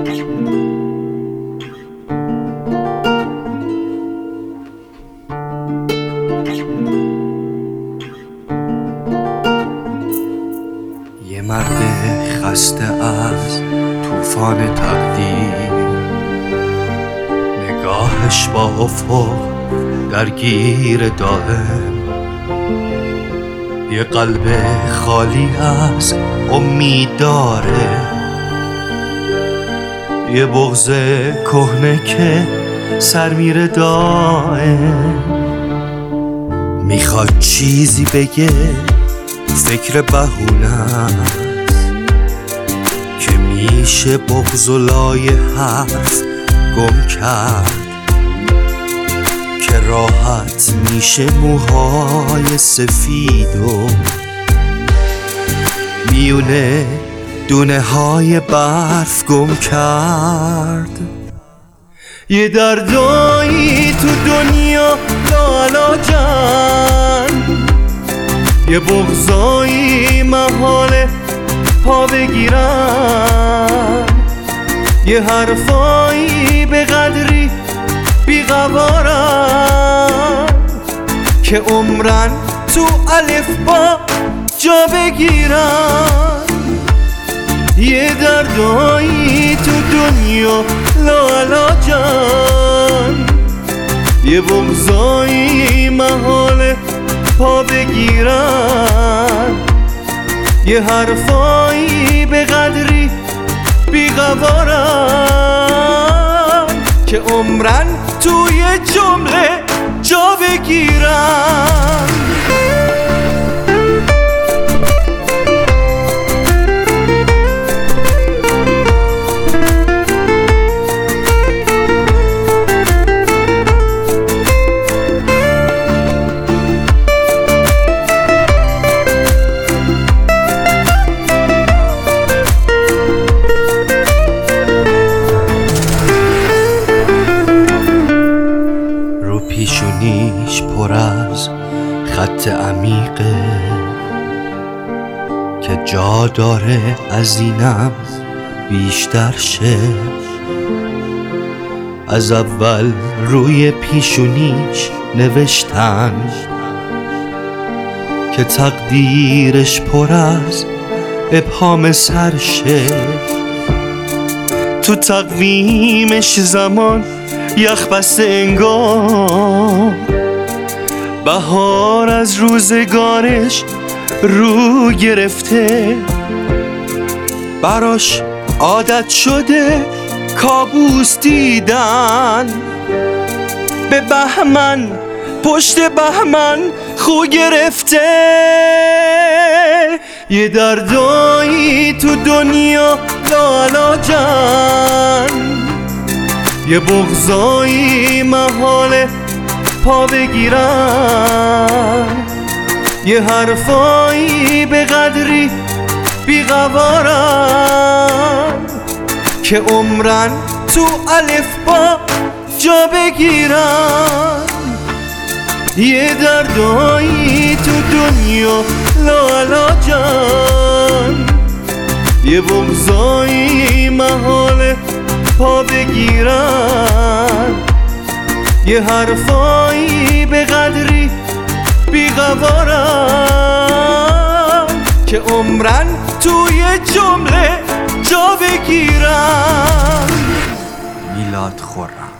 یه مرد خسته از طوفان تقدیر، نگاهش با افق درگیر دائم، یه قلب خالی از امید داره، یه بغض کهنه که سر میره دائم، میخواد چیزی بگه فکر بهونه‌ست که میشه بغض و لای حرف گم کرد، که راحت میشه موهای سفید و میونه دونه های برف گم کرد. یه دردایی تو دنیا لاعلاجن، یه بغضایی محاله پا بگیرن، یه حرفایی به قدری بی‌قوارن که عمرن تو الفبا جا بگیرن. یه دردایی تو دنیا لاعلاجن، یه بغضایی محاله پا بگیرن، یه حرفایی به قدری بی‌قوارن که عمرن توی جمله جا بگیرن. پیشونیش پر از خط عمیقه که جا داره از اینم بیشتر شه. از اول روی پیشونیش نوشتن که تقدیرش پر از ابهام سر شه. تو تقویمش زمان یخ بسته انگار، بهار از روزگارش رو گرفته، براش عادت شده کابوس دیدن. به بهمن پشت بهمن خو گرفته، یه دردایی تو دنیا لاعلاجن، یه بغضایی محاله پا بگیرن، یه حرفایی به قدری بی‌قوارن که عمرن تو الفبا جا بگیرن. یه دردایی تو دنیا لاعلاجن، یه بغضایی محاله پا بگیرن، یه حرفایی به قدری بی‌قوارن که عمرن توی جمله جا بگیرن. میلاد خرم.